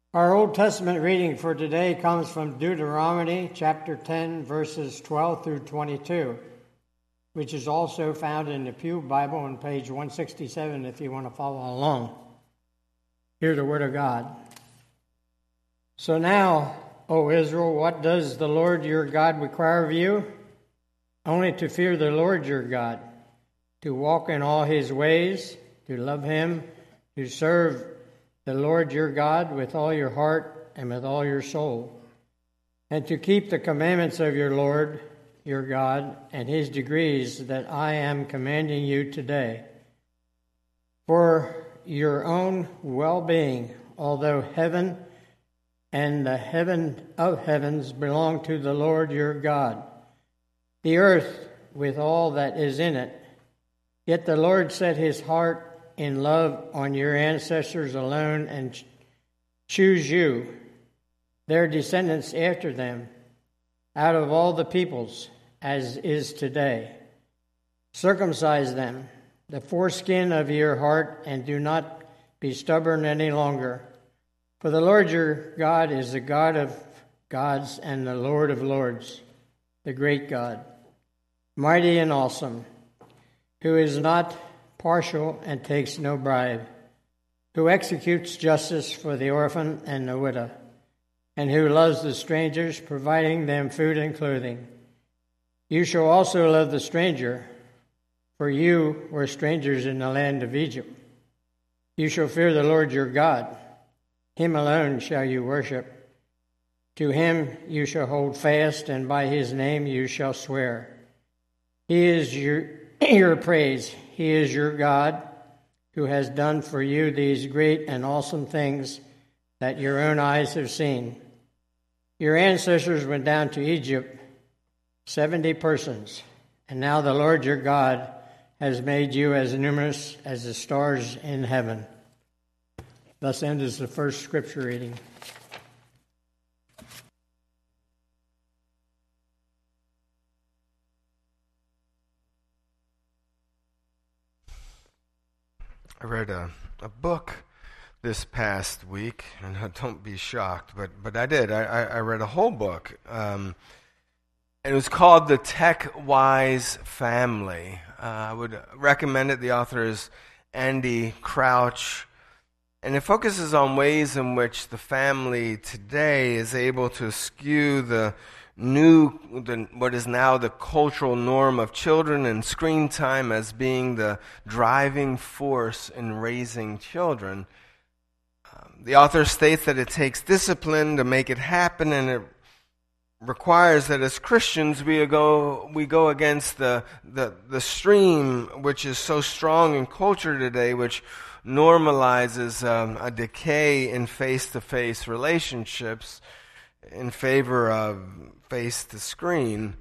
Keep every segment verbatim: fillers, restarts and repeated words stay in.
Our Old Testament reading for today comes from Deuteronomy chapter ten, verses twelve through twenty-two, which is also found in the Pew Bible on page one sixty-seven if you want to follow along. Hear the word of God. So now, O Israel, what does the Lord your God require of you? Only to fear the Lord your God, to walk in all his ways, to love him, to serve the Lord your God with all your heart and with all your soul, and to keep the commandments of your Lord your God and his decrees that I am commanding you today, for your own well-being, although heaven and the heaven of heavens belong to the Lord your God, the earth with all that is in it. Yet the Lord set his heart in love on your ancestors alone and choose you, their descendants after them, out of all the peoples, as is today. Circumcise them, the foreskin of your heart, and do not be stubborn any longer. For the Lord your God is the God of gods and the Lord of lords, the great God, mighty and awesome, who is not partial and takes no bribe, who executes justice for the orphan and the widow, and who loves the strangers, providing them food and clothing. You shall also love the stranger, for you were strangers in the land of Egypt. You shall fear the Lord your God. Him alone shall you worship. To him you shall hold fast, and by his name you shall swear. He is your, your praise. He is your God, who has done for you these great and awesome things that your own eyes have seen. Your ancestors went down to Egypt, seventy persons, and now the Lord your God has made you as numerous as the stars in heaven. Thus ends the first scripture reading. I read a, a book this past week, and don't be shocked, but but I did. I, I, I read a whole book. Um, and it was called The Tech Wise Family. Uh, I would recommend it. The author is Andy Crouch. And it focuses on ways in which the family today is able to skew the new, the, what is now the cultural norm of children and screen time as being the driving force in raising children. Um, the author states that it takes discipline to make it happen, and it requires that as Christians we go we go against the the, the stream which is so strong in culture today, which normalizes um, a decay in face-to-face relationships in favor of face-to-screen.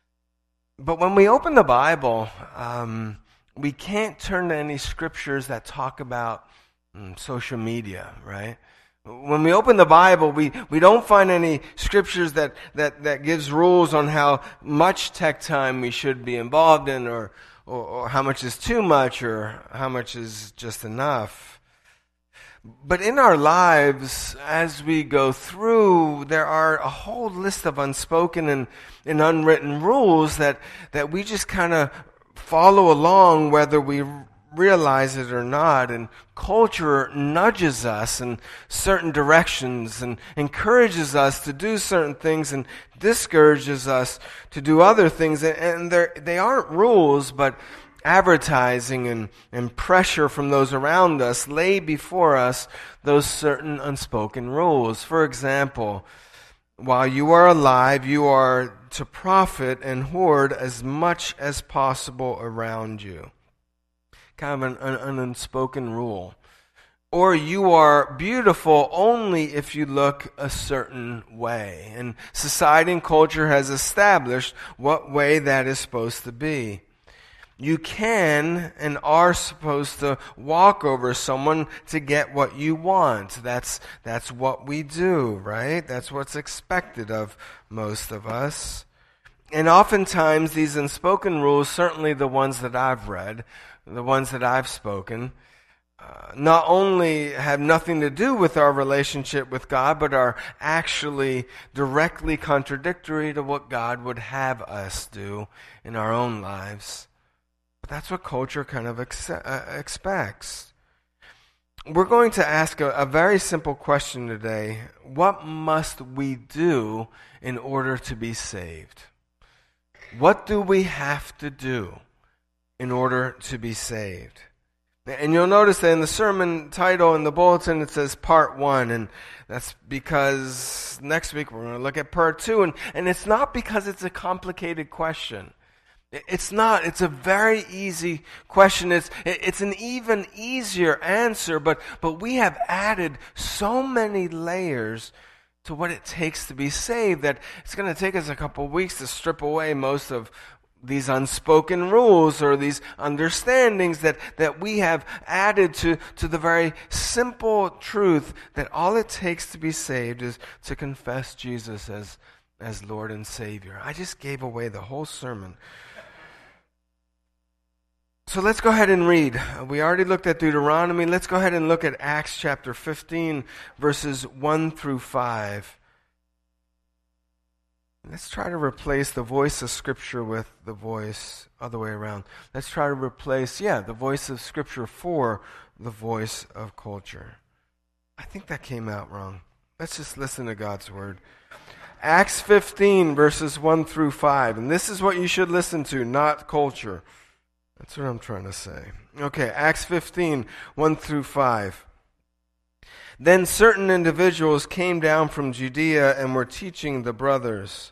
But when we open the Bible, um, we can't turn to any scriptures that talk about um, social media, right? When we open the Bible, we, we don't find any scriptures that, that, that gives rules on how much tech time we should be involved in, or Or, or how much is too much, or how much is just enough. But in our lives, as we go through, there are a whole list of unspoken and, and unwritten rules that, that we just kind of follow along whether we realize it or not. And culture nudges us in certain directions and encourages us to do certain things and discourages us to do other things. And they aren't rules, but advertising and, and pressure from those around us lay before us those certain unspoken rules. For example, while you are alive, you are to profit and hoard as much as possible around you. Kind of an, an, an unspoken rule. Or you are beautiful only if you look a certain way. And society and culture has established what way that is supposed to be. You can and are supposed to walk over someone to get what you want. That's, that's what we do, right? That's what's expected of most of us. And oftentimes these unspoken rules, certainly the ones that I've read, the ones that I've spoken, uh, not only have nothing to do with our relationship with God, but are actually directly contradictory to what God would have us do in our own lives. But that's what culture kind of ex- uh, expects. We're going to ask a, a very simple question today. What must we do in order to be saved? What do we have to do in order to be saved? And you'll notice that in the sermon title in the bulletin it says part one, and that's because next week we're going to look at part two, and, and it's not because it's a complicated question. It's not. It's a very easy question. It's it's an even easier answer, but but we have added so many layers to what it takes to be saved that it's going to take us a couple of weeks to strip away most of these unspoken rules or these understandings that, that we have added to, to the very simple truth that all it takes to be saved is to confess Jesus as, as Lord and Savior. I just gave away the whole sermon. So let's go ahead and read. We already looked at Deuteronomy. Let's go ahead and look at Acts chapter fifteen, verses one through five. Let's try to replace the voice of Scripture with the voice other way around. Let's try to replace, yeah, the voice of Scripture for the voice of culture. I think that came out wrong. Let's just listen to God's word. Acts fifteen, verses one through five. And this is what you should listen to, not culture. That's what I'm trying to say. Okay, Acts fifteen, one through five. Then certain individuals came down from Judea and were teaching the brothers,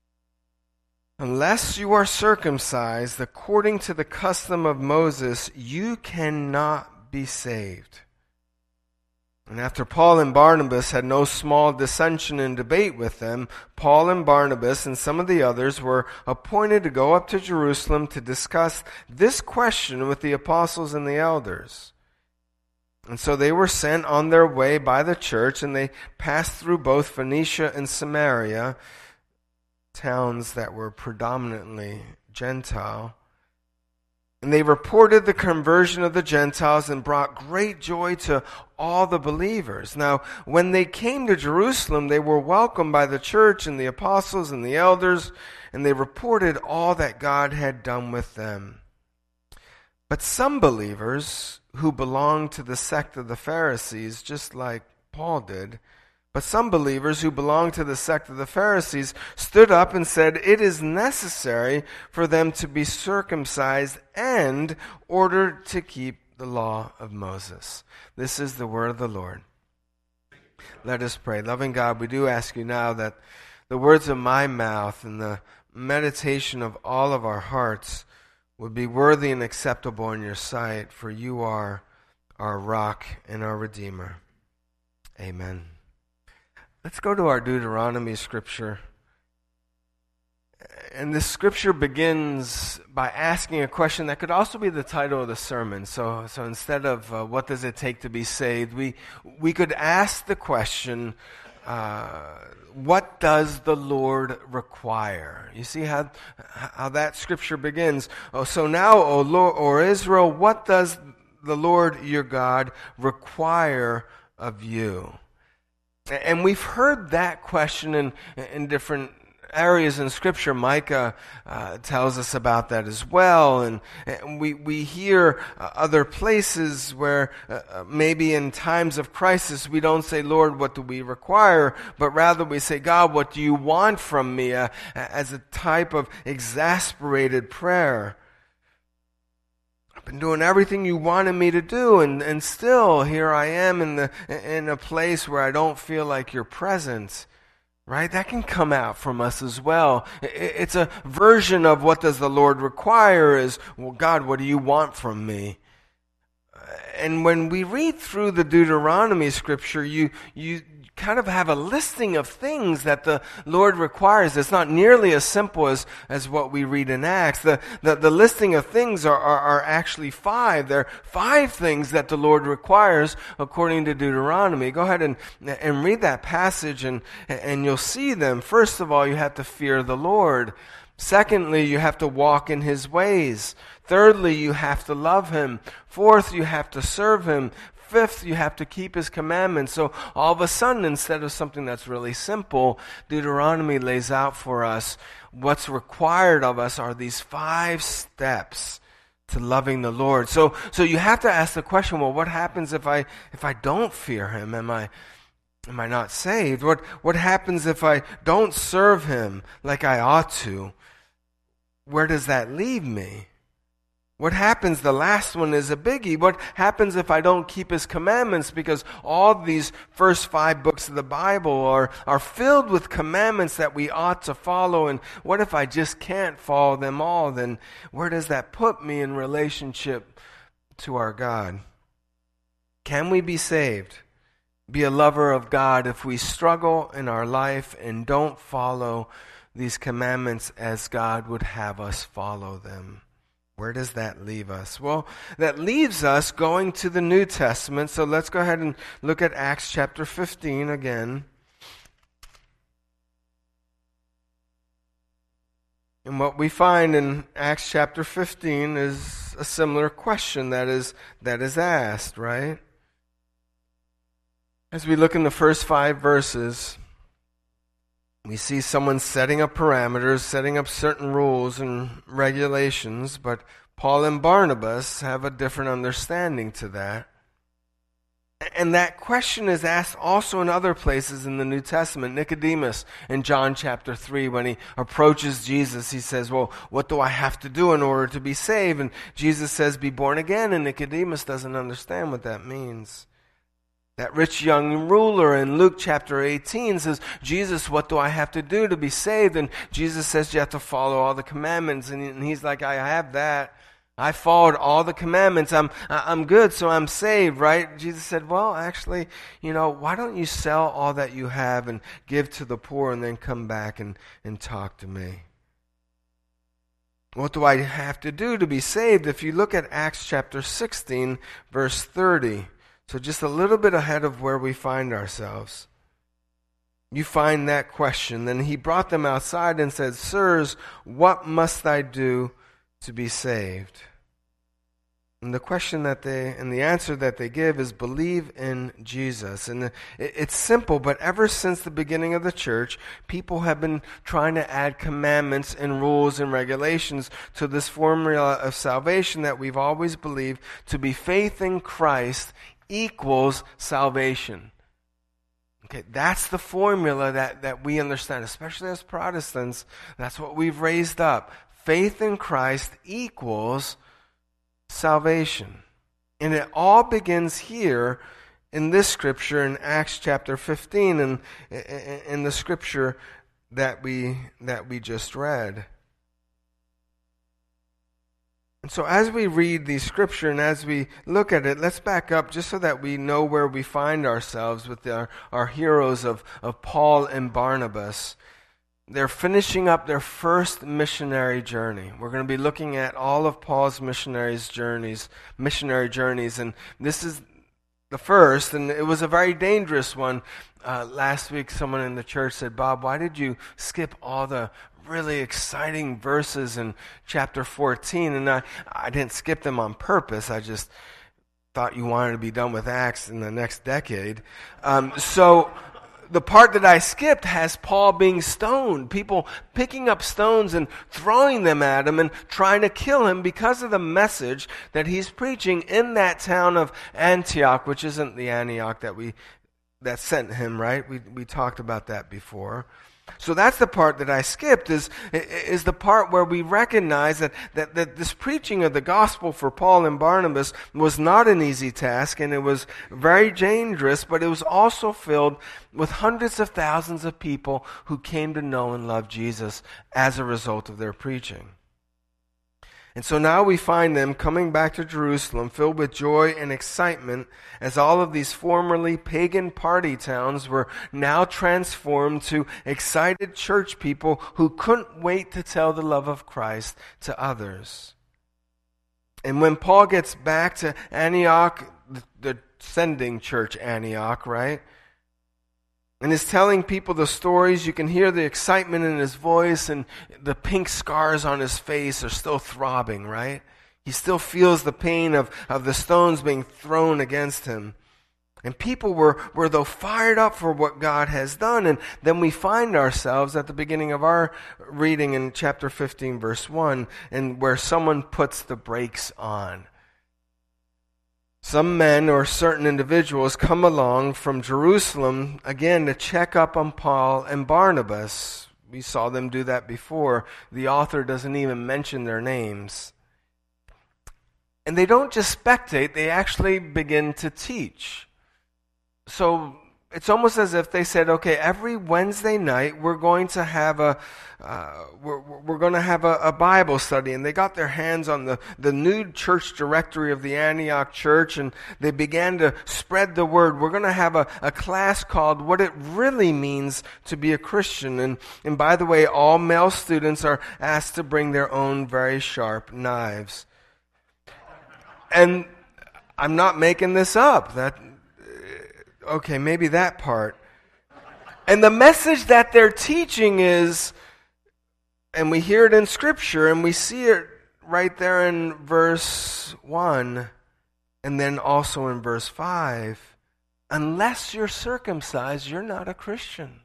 unless you are circumcised according to the custom of Moses, you cannot be saved. And after Paul and Barnabas had no small dissension and debate with them, Paul and Barnabas and some of the others were appointed to go up to Jerusalem to discuss this question with the apostles and the elders. And so they were sent on their way by the church, and they passed through both Phoenicia and Samaria, towns that were predominantly Gentile. And they reported the conversion of the Gentiles and brought great joy to all the believers. Now, when they came to Jerusalem, they were welcomed by the church and the apostles and the elders, and they reported all that God had done with them. But some believers who belonged to the sect of the Pharisees, just like Paul did, but some believers who belonged to the sect of the Pharisees stood up and said, it is necessary for them to be circumcised and ordered to keep the law of Moses. This is the word of the Lord. Let us pray. Loving God, we do ask you now that the words of my mouth and the meditation of all of our hearts would be worthy and acceptable in your sight, for you are our rock and our Redeemer. Amen. Let's go to our Deuteronomy scripture. And this scripture begins by asking a question that could also be the title of the sermon. So, so instead of uh, what does it take to be saved, we we could ask the question, uh, what does the Lord require? You see how how that scripture begins. Oh, so now, O Lord, or Israel, what does the Lord your God require of you? And we've heard that question in, in different areas in Scripture. Micah uh, tells us about that as well. And, and we, we hear uh, other places where uh, maybe in times of crisis we don't say, Lord, what do we require? But rather we say, God, what do you want from me? Uh, as a type of exasperated prayer. Been doing everything you wanted me to do, and, and still here I am in the in a place where I don't feel like you're present. Right? That can come out from us as well. It's a version of what does the Lord require is, well, God, what do you want from me? And when we read through the Deuteronomy scripture, you you kind of have a listing of things that the Lord requires. It's not nearly as simple as, as what we read in Acts. The, the, the listing of things are, are, are actually five. There are five things that the Lord requires according to Deuteronomy. Go ahead and, and read that passage and, and you'll see them. First of all, you have to fear the Lord. Secondly, you have to walk in his ways. Thirdly, you have to love him. Fourth, you have to serve him. Fifth, you have to keep his commandments. So all of a sudden, instead of something that's really simple, Deuteronomy lays out for us what's required of us are these five steps to loving the Lord. So so you have to ask the question, well, what happens if I if I don't fear him? Am I am I not saved? What what happens if I don't serve him like I ought to? Where does that leave me? What happens, the last one is a biggie. What happens if I don't keep his commandments? Because all these first five books of the Bible are, are filled with commandments that we ought to follow. And what if I just can't follow them all? Then where does that put me in relationship to our God? Can we be saved, be a lover of God, if we struggle in our life and don't follow these commandments as God would have us follow them? Where does that leave us? Well, that leaves us going to the New Testament. So let's go ahead and look at Acts chapter fifteen again. And what we find in Acts chapter fifteen is a similar question that is that is asked, right? As we look in the first five verses, we see someone setting up parameters, setting up certain rules and regulations, but Paul and Barnabas have a different understanding to that. And that question is asked also in other places in the New Testament. Nicodemus in John chapter three, when he approaches Jesus, he says, well, what do I have to do in order to be saved? And Jesus says, be born again. And Nicodemus doesn't understand what that means. That rich young ruler in Luke chapter eighteen says, Jesus, what do I have to do to be saved? And Jesus says, you have to follow all the commandments. And he's like, I have that. I followed all the commandments. I'm I'm good, so I'm saved, right? Jesus said, well, actually, you know, why don't you sell all that you have and give to the poor and then come back and, and talk to me? What do I have to do to be saved? If you look at Acts chapter sixteen, verse thirty, so just a little bit ahead of where we find ourselves, you find that question. Then he brought them outside and said, sirs, what must I do to be saved? And the question that they, and the answer that they give is believe in Jesus. And it's simple, but ever since the beginning of the church, people have been trying to add commandments and rules and regulations to this formula of salvation that we've always believed to be faith in Christ equals salvation. Okay, that's the formula that, that we understand, especially as Protestants. That's what we've raised up. Faith in Christ equals salvation. And it all begins here in this scripture in Acts chapter fifteen, and in the scripture that we that we just read. And so as we read the scripture and as we look at it, let's back up just so that we know where we find ourselves with our, our heroes of, of Paul and Barnabas. They're finishing up their first missionary journey. We're going to be looking at all of Paul's missionaries journeys, missionary journeys, and this is the first, and it was a very dangerous one. Uh, last week, someone in the church said, Bob, why did you skip all the really exciting verses in chapter fourteen? And I, I didn't skip them on purpose. I just thought you wanted to be done with Acts in the next decade. Um, so... The part that I skipped has Paul being stoned, people picking up stones and throwing them at him and trying to kill him because of the message that he's preaching in that town of Antioch, which isn't the Antioch that we that sent him, right? We we talked about that before. So that's the part that I skipped, is is the part where we recognize that, that, that this preaching of the gospel for Paul and Barnabas was not an easy task, and it was very dangerous, but it was also filled with hundreds of thousands of people who came to know and love Jesus as a result of their preaching. And so now we find them coming back to Jerusalem filled with joy and excitement as all of these formerly pagan party towns were now transformed to excited church people who couldn't wait to tell the love of Christ to others. And when Paul gets back to Antioch, the, the sending church Antioch, right? And he's telling people the stories. You can hear the excitement in his voice, and the pink scars on his face are still throbbing, right? He still feels the pain of, of the stones being thrown against him. And people were, were though fired up for what God has done. And then we find ourselves at the beginning of our reading in chapter fifteen, verse one, and where someone puts the brakes on. Some men or certain individuals come along from Jerusalem, again, to check up on Paul and Barnabas. We saw them do that before. The author doesn't even mention their names. And they don't just spectate, they actually begin to teach. So it's almost as if they said, okay, every Wednesday night we're going to have a uh, we're, we're going to have a, a Bible study. And they got their hands on the, the new church directory of the Antioch church, and they began to spread the word. We're going to have a, a class called What It Really Means to Be a Christian. And, and by the way, all male students are asked to bring their own very sharp knives. And I'm not making this up. That okay, maybe that part. And the message that they're teaching is, and we hear it in Scripture, and we see it right there in verse one, and then also in verse five, unless you're circumcised, you're not a Christian.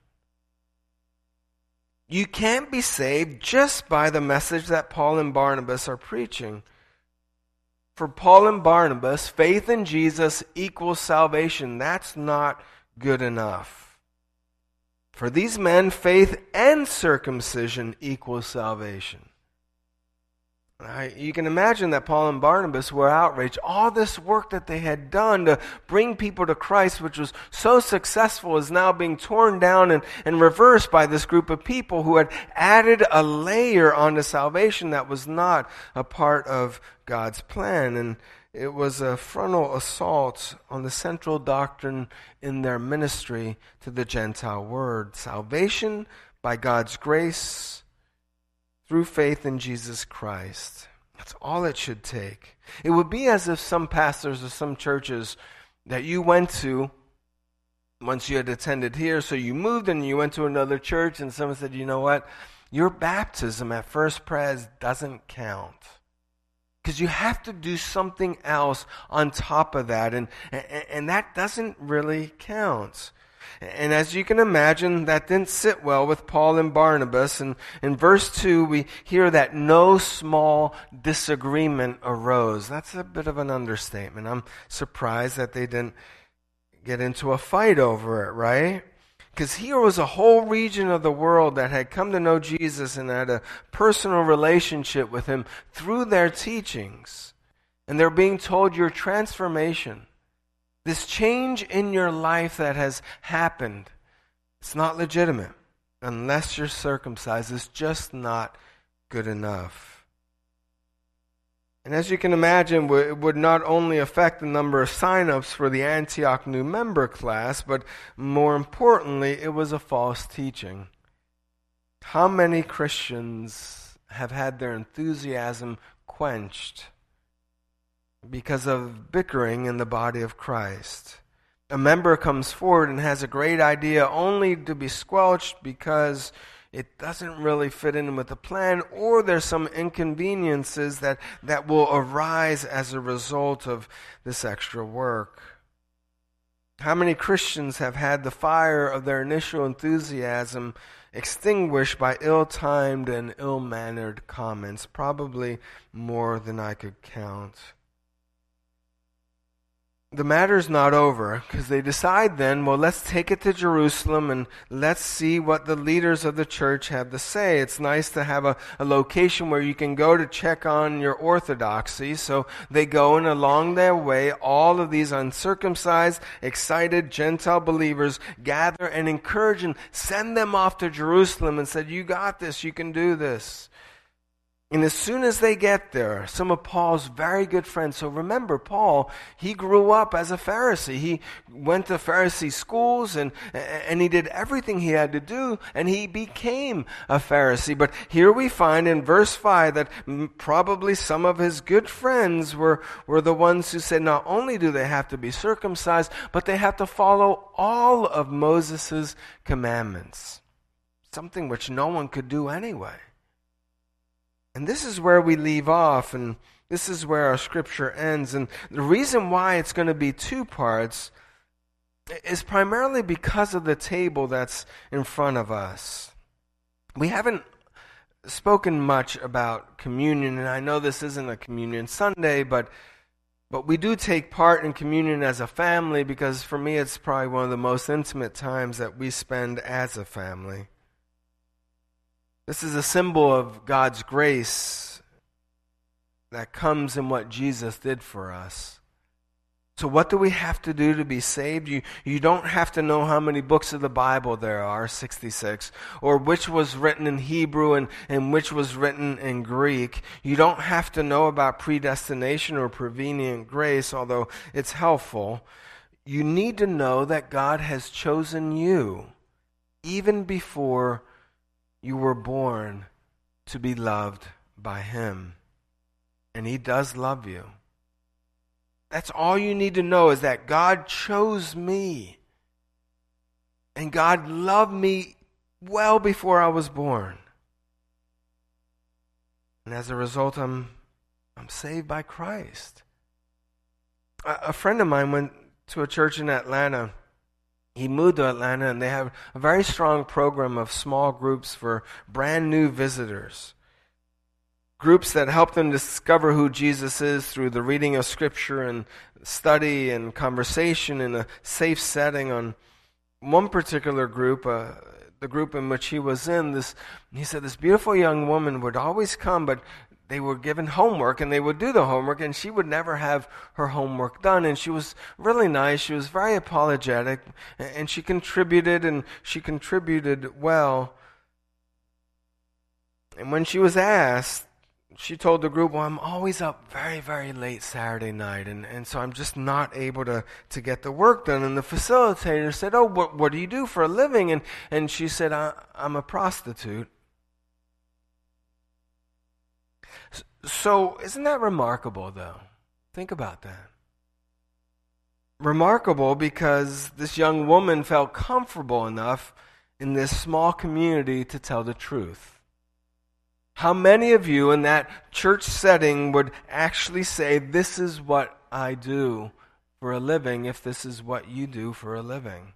You can't be saved just by the message that Paul and Barnabas are preaching. For Paul and Barnabas, faith in Jesus equals salvation. That's not good enough. For these men, faith and circumcision equals salvation. Right? You can imagine that Paul and Barnabas were outraged. All this work that they had done to bring people to Christ, which was so successful, is now being torn down and, and reversed by this group of people who had added a layer onto salvation that was not a part of God's plan. And it was a frontal assault on the central doctrine in their ministry to the Gentile world. Salvation by God's grace through faith in Jesus Christ. That's all it should take. It would be as if some pastors or some churches that you went to, once you had attended here, so you moved and you went to another church, and someone said, you know what, your baptism at First Pres doesn't count. Because you have to do something else on top of that, and, and, and that doesn't really count. And as you can imagine, that didn't sit well with Paul and Barnabas. And in verse two, we hear that no small disagreement arose. That's a bit of an understatement. I'm surprised that they didn't get into a fight over it, right? Because here was a whole region of the world that had come to know Jesus and had a personal relationship with him through their teachings. And they're being told your transformation, this change in your life that has happened, it's not legitimate unless you're circumcised. It's just not good enough. And as you can imagine, it would not only affect the number of sign-ups for the Antioch new member class, but more importantly, it was a false teaching. How many Christians have had their enthusiasm quenched because of bickering in the body of Christ? A member comes forward and has a great idea only to be squelched because it doesn't really fit in with the plan, or there's some inconveniences that, that will arise as a result of this extra work. How many Christians have had the fire of their initial enthusiasm extinguished by ill-timed and ill-mannered comments? Probably more than I could count. The matter's not over, because they decide then, well, let's take it to Jerusalem and let's see what the leaders of the church have to say. It's nice to have a, a location where you can go to check on your orthodoxy. So they go, and along their way, all of these uncircumcised, excited Gentile believers gather and encourage and send them off to Jerusalem and said, you got this, you can do this. And as soon as they get there, some of Paul's very good friends, so remember Paul, he grew up as a Pharisee. He went to Pharisee schools and, and he did everything he had to do and he became a Pharisee. But here we find in verse five that probably some of his good friends were, were the ones who said not only do they have to be circumcised, but they have to follow all of Moses' commandments. Something which no one could do anyway. And this is where we leave off, and this is where our scripture ends. And the reason why it's going to be two parts is primarily because of the table that's in front of us. We haven't spoken much about communion, and I know this isn't a communion Sunday, but but we do take part in communion as a family because for me it's probably one of the most intimate times that we spend as a family. This is a symbol of God's grace that comes in what Jesus did for us. So what do we have to do to be saved? You, you don't have to know how many books of the Bible there are, sixty-six, or which was written in Hebrew and, and which was written in Greek. You don't have to know about predestination or prevenient grace, although it's helpful. You need to know that God has chosen you even before you were born to be loved by Him. And He does love you. That's all you need to know, is that God chose me. And God loved me well before I was born. And as a result, I'm, I'm saved by Christ. A, a friend of mine went to a church in Atlanta. He moved to Atlanta, and they have a very strong program of small groups for brand new visitors. Groups that help them discover who Jesus is through the reading of Scripture and study and conversation in a safe setting. On one particular group, uh, the group in which he was in, this he said this beautiful young woman would always come, but they were given homework, and they would do the homework, and she would never have her homework done. And she was really nice. She was very apologetic, and she contributed, and she contributed well. And when she was asked, she told the group, well, I'm always up very, very late Saturday night, and, and so I'm just not able to, to get the work done. And the facilitator said, oh, what, what do you do for a living? And, and she said, I, I'm a prostitute. So, isn't that remarkable, though? Think about that. Remarkable because this young woman felt comfortable enough in this small community to tell the truth. How many of you in that church setting would actually say, this is what I do for a living, if this is what you do for a living?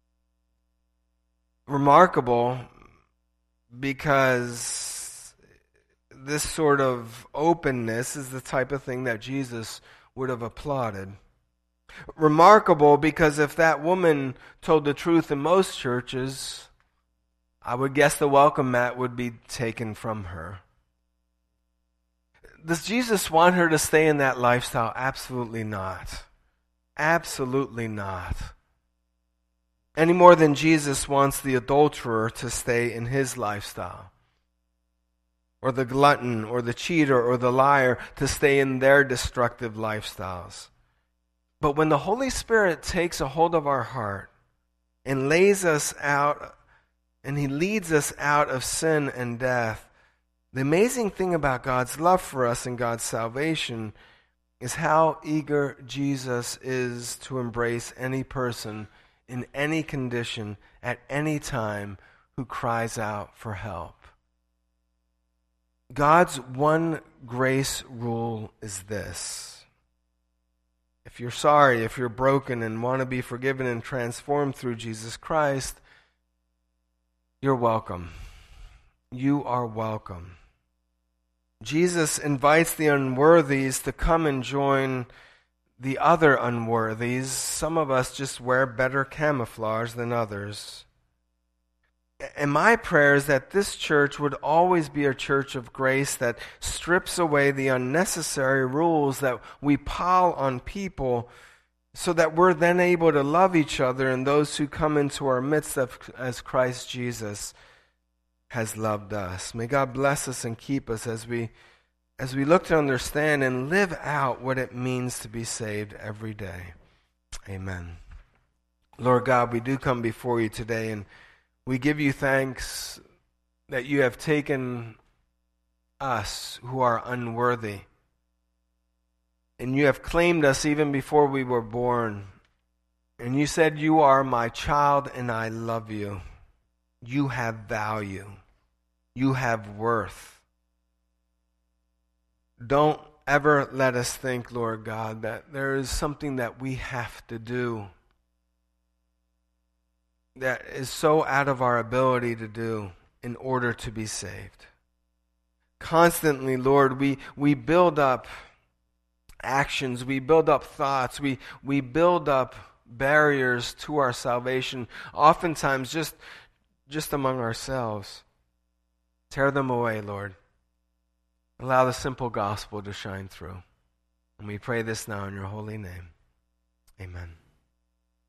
Remarkable because this sort of openness is the type of thing that Jesus would have applauded. Remarkable because if that woman told the truth in most churches, I would guess the welcome mat would be taken from her. Does Jesus want her to stay in that lifestyle? Absolutely not. Absolutely not. Any more than Jesus wants the adulterer to stay in his lifestyle, or the glutton, or the cheater, or the liar to stay in their destructive lifestyles. But when the Holy Spirit takes a hold of our heart and lays us out, and He leads us out of sin and death, the amazing thing about God's love for us and God's salvation is how eager Jesus is to embrace any person in any condition at any time who cries out for help. God's one grace rule is this: if you're sorry, if you're broken and want to be forgiven and transformed through Jesus Christ, you're welcome. You are welcome. Jesus invites the unworthies to come and join the other unworthies. Some of us just wear better camouflage than others. And my prayer is that this church would always be a church of grace that strips away the unnecessary rules that we pile on people, so that we're then able to love each other and those who come into our midst of, as Christ Jesus. has loved us. May God bless us and keep us as we as we look to understand and live out what it means to be saved every day. Amen. Lord God, we do come before you today, and we give you thanks that you have taken us who are unworthy, and you have claimed us even before we were born. And you said, you are my child and I love you. You have value. You have worth. Don't ever let us think, Lord God, that there is something that we have to do that is so out of our ability to do in order to be saved. Constantly, Lord, we, we build up actions, we build up thoughts, we, we build up barriers to our salvation, oftentimes just, just among ourselves. Tear them away, Lord. Allow the simple gospel to shine through. And we pray this now in your holy name. Amen.